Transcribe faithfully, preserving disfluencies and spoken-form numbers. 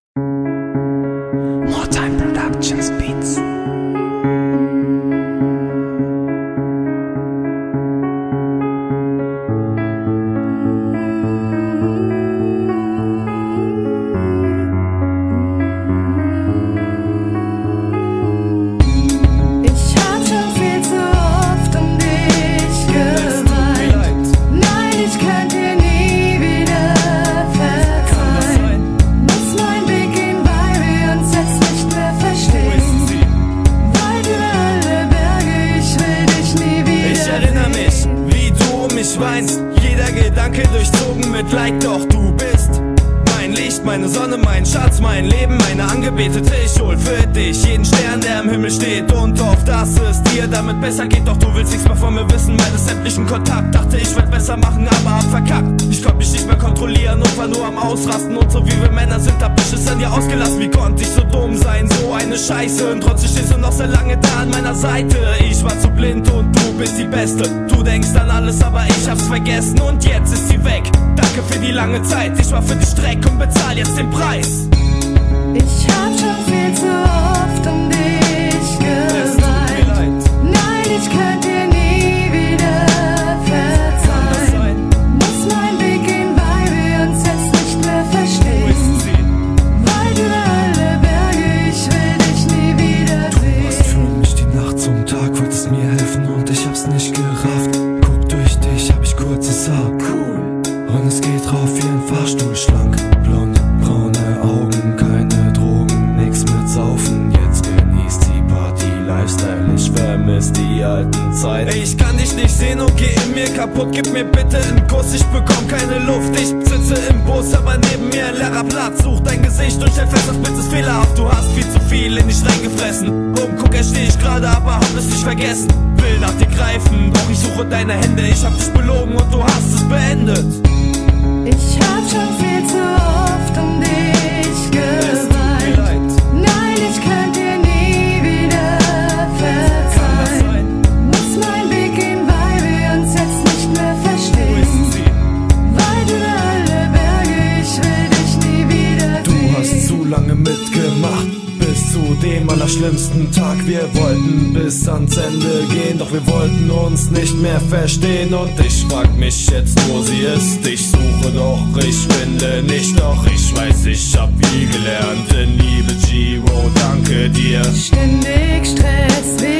More Time Productions Beats. Weinst, jeder Gedanke durchzogen mit Leid, doch du bist mein Licht, meine Sonne, mein Schatz, mein Leben, meine Angebetete. Ich hol für dich jeden Stern, der am Himmel steht und hoffe, dass es dir damit besser geht. Doch du willst nichts mehr von mir wissen, meines sämtlichen Kontakt. Dachte, ich werd besser machen, aber hab verkackt. Ich konnt mich nicht mehr kontrollieren und war nur am Ausrasten. Und so wie wir Männer sind, hab ich es an dir ausgelassen. Wie konnte ich so dumm sein, so eine Scheiße? Und trotzdem stehst du noch sehr lange da an meiner Seite. Ich war zu blind und du bist die Beste. Du denkst an alles, aber ich hab's vergessen und jetzt ist sie weg. Danke für die lange Zeit, ich war für dich Dreck und bezahl jetzt den Preis. Ich hab schon viel zu oft um dich geweint. Nein, ich könnt dir nie wieder verzeihen. Muss mein Weg gehen, weil wir uns jetzt nicht mehr verstehen. Weit über alle Berge, ich will dich nie wieder sehen. Du warst für mich die Nacht zum Tag, wolltest mir helfen und ich hab's nicht gerafft. Guck, durch dich hab ich kurzes Haar. Cool. Und es geht rauf wie ein Fahrstuhl, schlank, blond, braune Augen, keine Drogen, nix mit Saufen. Jetzt genießt die Party, Lifestyle, ich vermiss die alten Zeiten. Ich kann dich nicht sehen und geh in mir kaputt, gib mir bitte einen Kuss, ich bekomm keine Luft. Ich sitze im Bus, aber neben mir ein leerer Platz. Such dein Gesicht und stell fest, das Bild ist fehlerhaft. Du hast viel zu viel in dich reingefressen. Umguck, steh ich gerade, aber hab es nicht vergessen. Will nach dir greifen, doch ich suche deine Hände. Ich hab dich belogen und du hast es beendet. Ich hab schon viel zu oft um dich geweint. Nein, ich könnt dir nie wieder verzeihen. Muss mein Weg gehen, weil wir uns jetzt nicht mehr verstehen. Weit über alle Berge, ich will dich nie wieder sehen. Du hast zu lange mitgemacht, bis zu dem allerschlimmsten Tag. Wir wollten bis ans Ende gehen, doch wir wollten uns nicht mehr verstehen. Und ich frag mich jetzt, wo sie ist. Ich suche doch, ich finde nicht, doch ich weiß, ich hab viel gelernt in Liebe, Giro, danke dir. Ständig Stress,